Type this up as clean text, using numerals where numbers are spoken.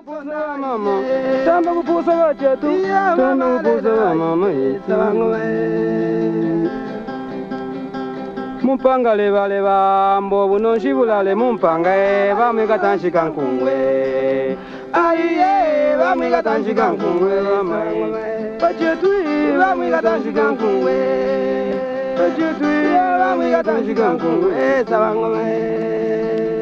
mama, tamba kupusa wachetu, tamba kupusa mama, mumpanga leva leva, mbovu no shibulale mumpanga, vamwika tanshika nkungwe. Aiye, vamwika tanshika nkungwe, wachetu, vamwika tanshika nkungwe. Wachetu, vamwika tanshika nkungwe, sabangwe.